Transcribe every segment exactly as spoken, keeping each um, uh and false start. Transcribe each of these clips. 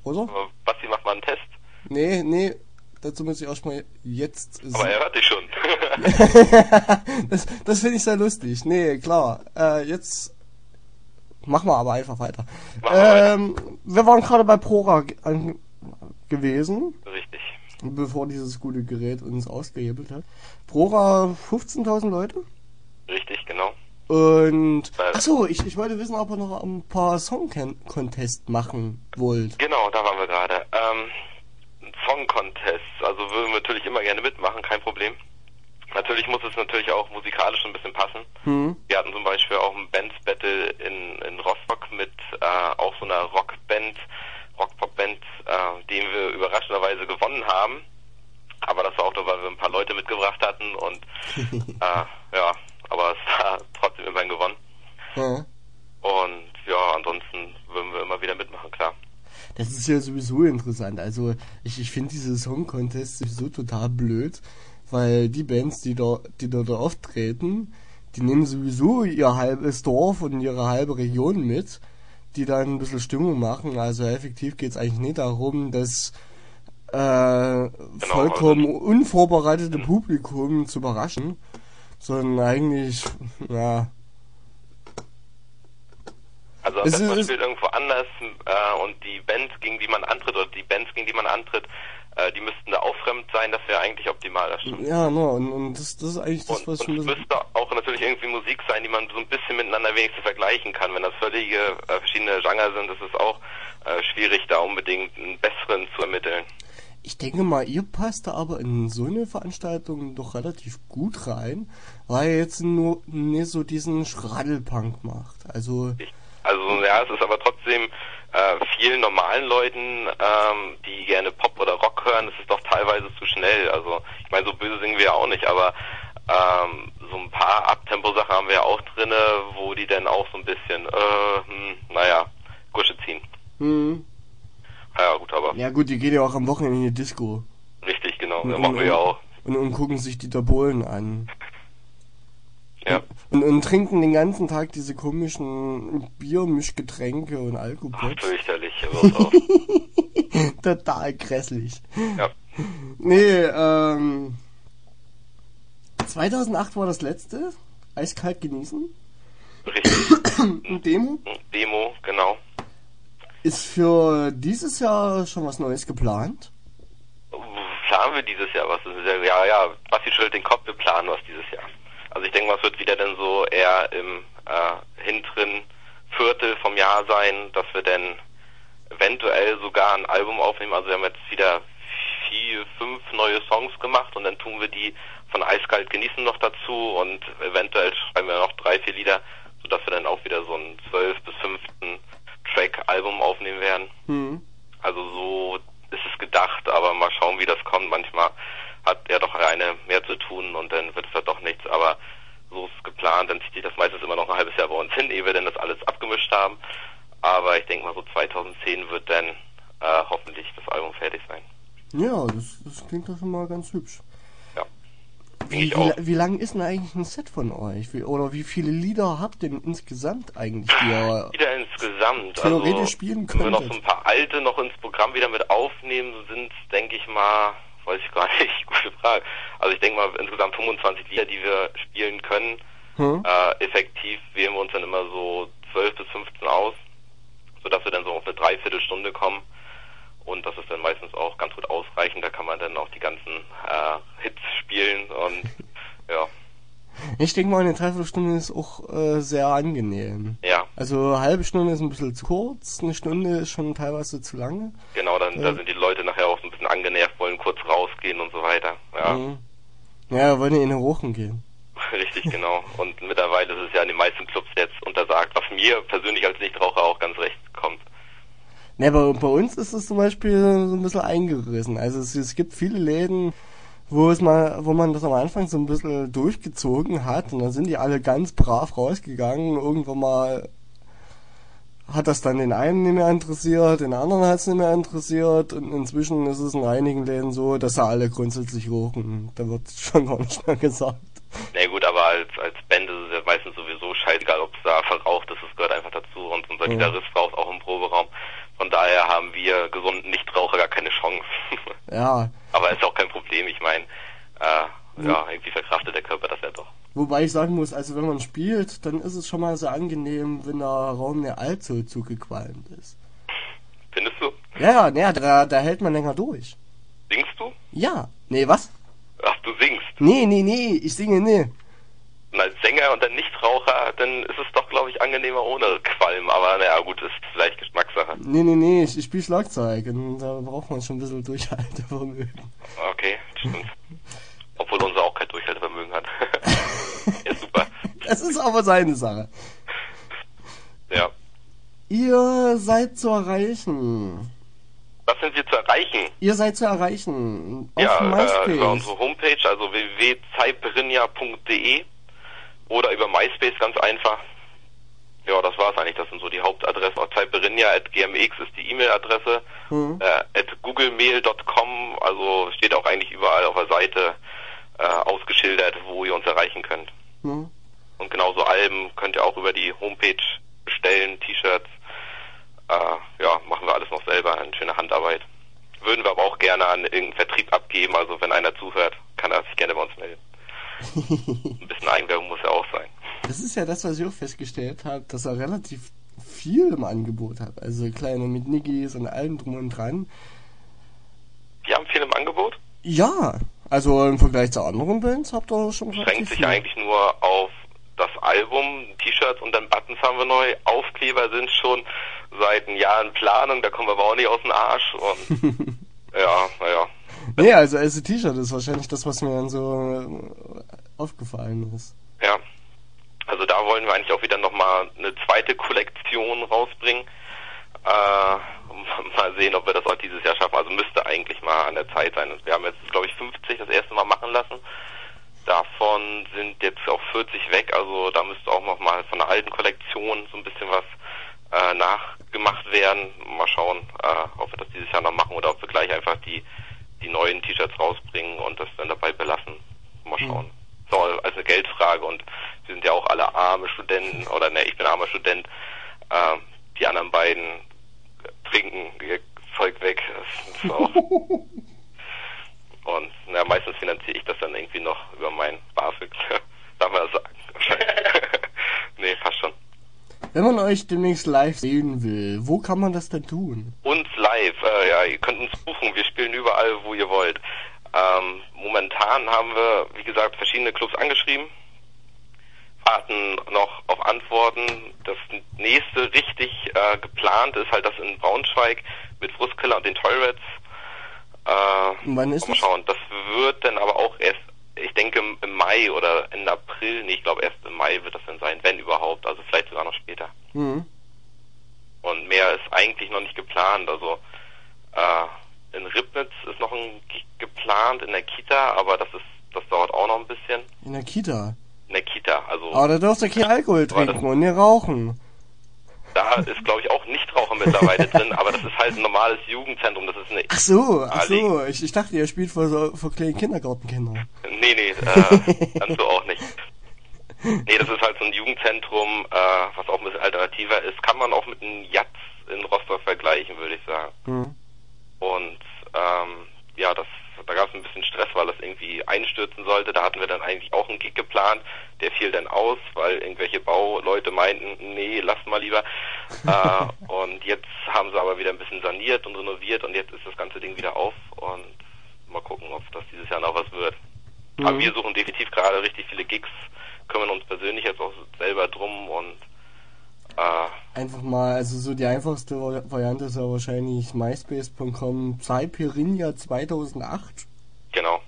oder? Basti macht mal einen Test. Nee, nee, dazu muss ich erstmal jetzt... Aber er hört dich schon. das das finde ich sehr lustig. Nee, klar. Äh, jetzt machen wir aber einfach weiter. Ähm, weiter. Wir waren gerade bei Prora ge- an- gewesen. Richtig. Bevor dieses gute Gerät uns ausgehebelt hat. Prora fünfzehntausend Leute? Richtig, genau. Und, achso, ich, ich wollte wissen, ob ihr noch ein paar Song-Contest machen wollt. Genau, da waren wir gerade. Ähm, Song-Contest, also würden wir natürlich immer gerne mitmachen, kein Problem. Natürlich muss es natürlich auch musikalisch ein bisschen passen. Hm. Wir hatten zum Beispiel auch ein Bands-Battle in, in Rostock mit äh, auch so einer Rockband, Rock-Pop-Band, äh, den wir überraschenderweise gewonnen haben. Aber das war auch nur, weil wir ein paar Leute mitgebracht hatten und äh, ja, aber es war trotzdem immerhin gewonnen. Ja. Und ja, ansonsten würden wir immer wieder mitmachen, klar. Das ist ja sowieso interessant. Also ich, ich finde diese Song-Contests sowieso total blöd, weil die Bands, die da, die dort auftreten, die nehmen sowieso ihr halbes Dorf und ihre halbe Region mit, die dann ein bisschen Stimmung machen. Also effektiv geht es eigentlich nicht darum, dass äh, genau, vollkommen also unvorbereitete Publikum zu überraschen, sondern eigentlich, ja... Also am besten man spielt irgendwo anders äh, und die Band, gegen die man antritt, oder die Bands, gegen die man antritt, äh, die müssten da auch fremd sein, das wäre eigentlich optimal, das stimmt. Ja, no, und, und das, das ist eigentlich das, und, was und es müsste auch natürlich irgendwie Musik sein, die man so ein bisschen miteinander wenigstens vergleichen kann. Wenn das völlige äh, verschiedene Genre sind, ist es auch äh, schwierig, da unbedingt einen besseren zu ermitteln. Ich denke mal, ihr passt da aber in so eine Veranstaltung doch relativ gut rein, weil ihr jetzt nur nicht so diesen Schraddelpunk macht. Also... Ich Also ja, es ist aber trotzdem äh, vielen normalen Leuten, ähm, die gerne Pop oder Rock hören, es ist doch teilweise zu schnell. Also ich meine, so böse singen wir ja auch nicht, aber ähm, so ein paar Abtempo-Sachen haben wir ja auch drinne, wo die dann auch so ein bisschen, äh, hm, naja, Gusche ziehen. Hm. Ja gut, aber... Ja gut, die geht ja auch am Wochenende in die Disco. Richtig, genau, und, das machen und, wir ja auch. Und, und gucken sich die Tabolen an. Ja. Und, und trinken den ganzen Tag diese komischen Biermischgetränke und Alkopops. Ach, fürchterlich, aber auch. Total grässlich. Ja. Nee, ähm... zweitausendacht war das letzte. Eiskalt genießen. Richtig. Ein Demo. Demo, genau. Ist für dieses Jahr schon was Neues geplant? Planen wir dieses Jahr was? Ja, ja, Basti schüttelt den Kopf, wir planen was dieses Jahr. Also ich denke mal, es wird wieder dann so eher im äh, hinteren Viertel vom Jahr sein, dass wir dann eventuell sogar ein Album aufnehmen. Also wir haben jetzt wieder vier, fünf neue Songs gemacht und dann tun wir die von Eiskalt genießen noch dazu und eventuell schreiben wir noch drei, vier Lieder, sodass wir dann auch wieder so ein zwölf bis fünften Track-Album aufnehmen werden. Mhm. Also so ist es gedacht, aber mal schauen, wie das kommt. Manchmal hat er doch eine mehr zu tun und dann wird es halt doch nichts, aber so ist es geplant, dann zieht sich das meistens immer noch ein halbes Jahr bei uns hin, ehe wir dann das alles abgemischt haben, aber ich denke mal so zweitausendzehn wird dann äh, hoffentlich das Album fertig sein. Ja, das, das klingt doch schon mal ganz hübsch. Ja. Wie, wie, wie lang ist denn eigentlich ein Set von euch? Wie, oder wie viele Lieder habt ihr denn insgesamt eigentlich, die ihr Lieder insgesamt, theoretisch also, spielen wenn wir könntet? noch so ein paar alte noch ins Programm wieder mit aufnehmen, sind denke ich mal, weiß ich gar nicht, gute Frage. Also ich denke mal insgesamt fünfundzwanzig Lieder, die wir spielen können. Hm? Äh, effektiv wählen wir uns dann immer so zwölf bis fünfzehn aus, sodass wir dann so auf eine Dreiviertelstunde kommen. Und das ist dann meistens auch ganz gut ausreichend. Da kann man dann auch die ganzen äh, Hits spielen und ja. Ich denke mal, eine Dreiviertelstunde ist auch äh, sehr angenehm. Ja. Also eine halbe Stunde ist ein bisschen zu kurz, eine Stunde ist schon teilweise zu lange. Genau, dann äh, da sind die Leute nachher auch so ein bisschen angenervt, wollen kurz rausgehen und so weiter. Ja, mhm. Ja, wollen ja in den Rochen gehen. Richtig, genau. Und mittlerweile ist es ja in den meisten Clubs jetzt untersagt, was mir persönlich als Nichtraucher auch ganz recht kommt. Ne, aber bei uns ist es zum Beispiel so ein bisschen eingerissen. Also es, es gibt viele Läden, wo es mal, wo man das am Anfang so ein bisschen durchgezogen hat und dann sind die alle ganz brav rausgegangen. Irgendwann mal hat das dann den einen nicht mehr interessiert, den anderen hat es nicht mehr interessiert und inzwischen ist es in einigen Läden so, dass da alle grundsätzlich rauchen. Da wird schon gar nicht mehr gesagt. Na gut, aber als als Band ist es ja meistens sowieso scheißegal, ob es da verraucht ist, es gehört einfach dazu und unser ja. Gitarrist raucht auch im Proberaum. Von daher haben wir gesunden Nichtraucher gar keine Chance. Ja. Aber ist auch kein Problem, ich meine, äh, ja, irgendwie verkraftet der Körper das ja doch. Wobei ich sagen muss, also wenn man spielt, dann ist es schon mal sehr angenehm, wenn der Raum nicht allzu zugequalmt ist. Findest du? Ja, ja, ne, da, da hält man länger durch. Singst du? Ja. Nee, was? Ach, du singst. Nee, nee, nee, ich singe nie. Und als Sänger und dann Nichtraucher, dann ist es doch, glaube ich, angenehmer ohne Qualm. Aber naja, gut, ist vielleicht Geschmackssache. Nee, nee, nee, ich, ich spiele Schlagzeug und da braucht man schon ein bisschen Durchhaltevermögen. Okay, stimmt. Obwohl unser auch kein Durchhaltevermögen hat. Ja, super. Das ist aber seine Sache. Ja. Ihr seid zu erreichen. Was sind wir zu erreichen? Ihr seid zu erreichen. Auf Ja, MySpace. äh, über unsere Homepage, also w w w punkt caipirinha punkt d e oder über MySpace ganz einfach. Ja, das war's eigentlich. Das sind so die Hauptadressen. caipirinha at g m x ist die E-Mail-Adresse. Mhm. Äh, at googlemail punkt com, also steht auch eigentlich überall auf der Seite äh, ausgeschildert, wo ihr uns erreichen könnt. Mhm. Und genauso Alben könnt ihr auch über die Homepage bestellen, T-Shirts. Äh, ja, machen wir alles noch selber, eine schöne Handarbeit. Würden wir aber auch gerne an irgendeinen Vertrieb abgeben, also wenn einer zuhört, kann er sich gerne bei uns melden. Ein bisschen Eigenwerbung muss ja auch sein. Das ist ja das, was ich auch festgestellt habe, dass er relativ viel im Angebot hat. Also kleine mit Niggis und allem drum und dran. Die haben viel im Angebot? Ja, also im Vergleich zu anderen Bands habt ihr schon relativ Beschränkt sich viel. eigentlich nur auf das Album, T-Shirts und dann Buttons haben wir neu. Aufkleber sind schon seit einem Jahr in Planung, da kommen wir aber auch nicht aus dem Arsch. Und ja, naja. Nee, also als T-Shirt ist wahrscheinlich das, was mir dann so aufgefallen ist. Ja, also da wollen wir eigentlich auch wieder nochmal eine zweite Kollektion rausbringen. Äh, mal sehen, ob wir das auch dieses Jahr schaffen. Also müsste eigentlich mal an der Zeit sein. Wir haben jetzt, glaube ich, fünfzig das erste Mal machen lassen. Davon sind jetzt auch vierzig weg, also da müsste auch nochmal von der alten Kollektion so ein bisschen was äh, nachgemacht werden. Mal schauen, äh, ob wir das dieses Jahr noch machen oder ob wir gleich einfach die die neuen T-Shirts rausbringen und das dann dabei belassen. Mal schauen. Mhm. So, als eine Geldfrage und wir sind ja auch alle arme Studenten, oder ne, ich bin armer Student. Äh, die anderen beiden trinken ihr Zeug weg. Das ist auch und na, meistens finanziere ich das dann irgendwie noch über mein BAföG. Darf man das sagen? Nee, fast schon. Wenn man euch demnächst live sehen will, wo kann man das denn tun? Uns live, äh, ja, ihr könnt uns buchen, wir spielen überall, wo ihr wollt. Ähm, momentan haben wir, wie gesagt, verschiedene Clubs angeschrieben, warten noch auf Antworten. Das nächste richtig äh, geplant ist halt das in Braunschweig mit Frustkiller und den Toilrats. Äh, Wann ist mal das? schauen, das wird dann aber auch erst, ich denke im Mai oder Ende April, nee, ich glaube erst im Mai wird das dann sein, wenn überhaupt, also vielleicht sogar noch später. Mhm. Und mehr ist eigentlich noch nicht geplant, also äh, in Ribnitz ist noch ein Gig geplant in der Kita, aber das ist, das dauert auch noch ein bisschen. In der Kita? In der Kita, also... Aber da dürft ihr kein Alkohol trinken und nicht rauchen. Da ist, glaube ich, auch Nichtraucher mittlerweile drin, aber das ist halt ein normales Jugendzentrum, das ist eine... Ach so, ach so, ich, ich dachte, ihr spielt für, so, für kleine Kindergartenkinder. Nee, nee, äh, kannst du auch nicht. Nee, das ist halt so ein Jugendzentrum, äh, was auch ein bisschen alternativer ist. Kann man auch mit einem Jatz in Rostock vergleichen, würde ich sagen. Mhm. Und, ähm, ja, das, da gab es ein bisschen Stress, weil das irgendwie einstürzen sollte. Da hatten wir dann eigentlich auch einen Gig geplant. Der fiel dann aus, weil irgendwelche Bauleute meinten, nee, lasst mal lieber. äh, und jetzt haben sie aber wieder ein bisschen saniert und renoviert und jetzt ist das ganze Ding wieder auf und mal gucken, ob das dieses Jahr noch was wird. Mhm. Aber wir suchen definitiv gerade richtig viele Gigs, kümmern uns persönlich jetzt auch selber drum und äh, einfach mal, also so die einfachste Variante ist ja wahrscheinlich myspace punkt com caipirinha zweitausendacht. Genau.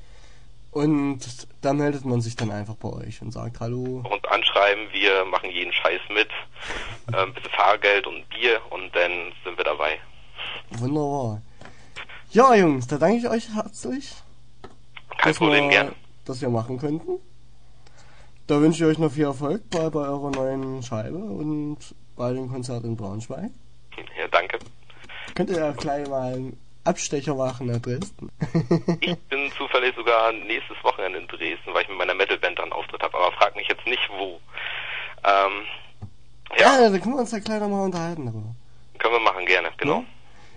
Und da meldet man sich dann einfach bei euch und sagt Hallo. Und anschreiben, wir machen jeden Scheiß mit, äh, ein bisschen Fahrgeld und Bier und dann sind wir dabei. Wunderbar. Ja, Jungs, da danke ich euch herzlich. Kein Problem, wir, gern. Dass wir machen könnten. Da wünsche ich euch noch viel Erfolg bei, bei eurer neuen Scheibe und bei dem Konzert in Braunschweig. Ja, danke. Könnt ihr ja gleich mal einen Abstecher machen nach Dresden? Ich bin zufällig sogar nächstes Wochenende in Dresden, weil ich mit meiner Metalband dann Auftritt habe, aber frag mich jetzt nicht wo. Ähm, ja. ja, da können wir uns ja gleich nochmal unterhalten darüber. Können wir machen, gerne, genau.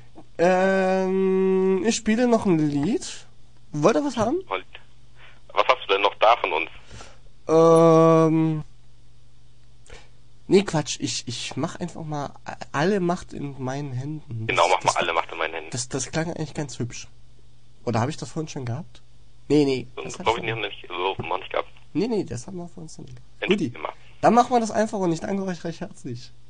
Ähm, ich spiele noch ein Lied. Wollt ihr was haben? Und was hast du denn noch da von uns? Ähm... Nee, Quatsch, ich, ich mach einfach mal alle Macht in meinen Händen. Genau, mach das, mal alle Macht in meinen Händen. Das, das klang eigentlich ganz hübsch. Oder habe ich das vorhin schon gehabt? Nee, nee. Das Das glaube ich schon... nicht, so noch nicht gehabt. Nee, nee, das haben wir vorhin schon. Guti. Dann machen wir das einfach und ich danke euch recht herzlich.